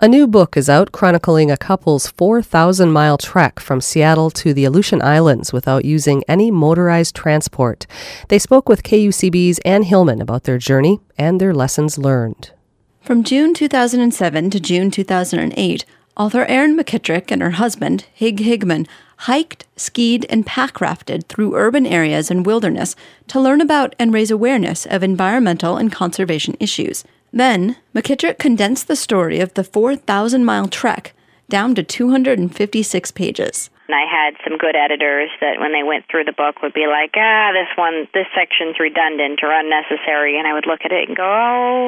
A new book is out chronicling a couple's 4,000-mile trek from Seattle to the Aleutian Islands without using any motorized transport. They spoke with KUCB's Ann Hillman about their journey and their lessons learned. From June 2007 to June 2008, author Erin McKittrick and her husband, Hig Higman, hiked, skied, and pack rafted through urban areas and wilderness to learn about and raise awareness of environmental and conservation issues. Then, McKittrick condensed the story of the 4,000-mile trek down to 256 pages. And I had some good editors that when they went through the book would be like, this section's redundant or unnecessary, and I would look at it and go,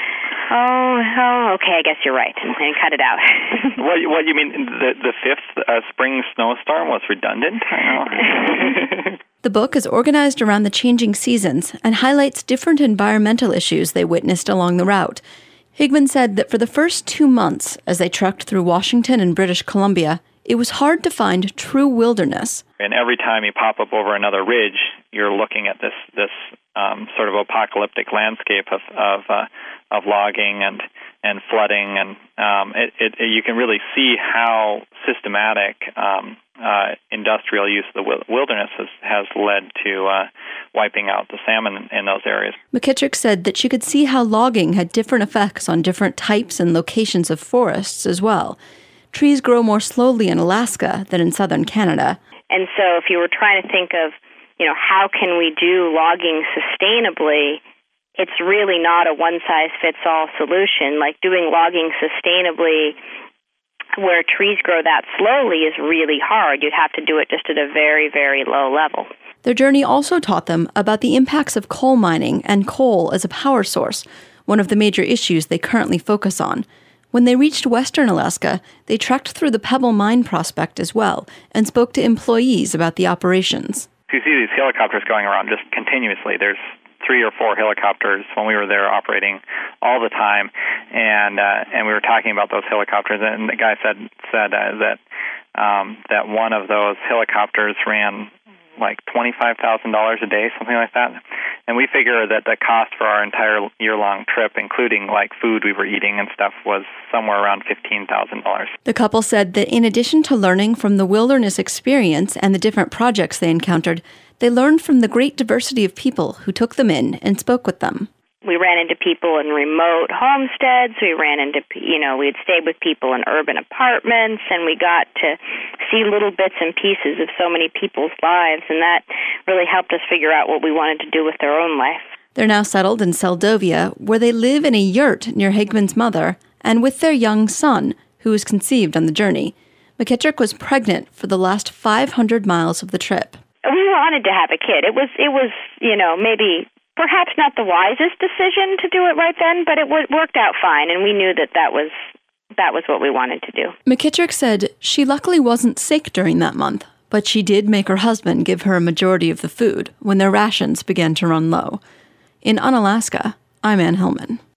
okay, I guess you're right, and cut it out. What you mean, the fifth spring snowstorm was redundant? I know. The book is organized around the changing seasons and highlights different environmental issues they witnessed along the route. Higman said that for the first 2 months, as they trekked through Washington and British Columbia, it was hard to find true wilderness. And every time you pop up over another ridge, you're looking at this sort of apocalyptic landscape of logging and flooding, and you can really see how systematic industrial use of the wilderness has led to wiping out the salmon in those areas. McKittrick said that she could see how logging had different effects on different types and locations of forests as well. Trees grow more slowly in Alaska than in southern Canada. And so if you were trying to think of, how can we do logging sustainably, it's really not a one-size-fits-all solution. Like doing logging sustainably where trees grow that slowly is really hard. You'd have to do it just at a very, very low level. Their journey also taught them about the impacts of coal mining and coal as a power source, one of the major issues they currently focus on. When they reached western Alaska, they trekked through the Pebble Mine prospect as well and spoke to employees about the operations. You see these helicopters going around just continuously. There's 3 or 4 helicopters when we were there operating all the time, and we were talking about those helicopters. And the guy said that one of those helicopters ran like $25,000 a day, something like that. And we figure that the cost for our entire year-long trip, including like food we were eating and stuff, was somewhere around $15,000. The couple said that in addition to learning from the wilderness experience and the different projects they encountered, they learned from the great diversity of people who took them in and spoke with them. We ran into people in remote homesteads. We ran into, we'd stayed with people in urban apartments, and we got to see little bits and pieces of so many people's lives, and that really helped us figure out what we wanted to do with their own life. They're now settled in Seldovia, where they live in a yurt near Higman's mother, and with their young son, who was conceived on the journey. McKittrick was pregnant for the last 500 miles of the trip. We wanted to have a kid. It was maybe perhaps not the wisest decision to do it right then, but it worked out fine, and we knew that was what we wanted to do. McKittrick said she luckily wasn't sick during that month, but she did make her husband give her a majority of the food when their rations began to run low. In Unalaska, I'm Ann Hillman.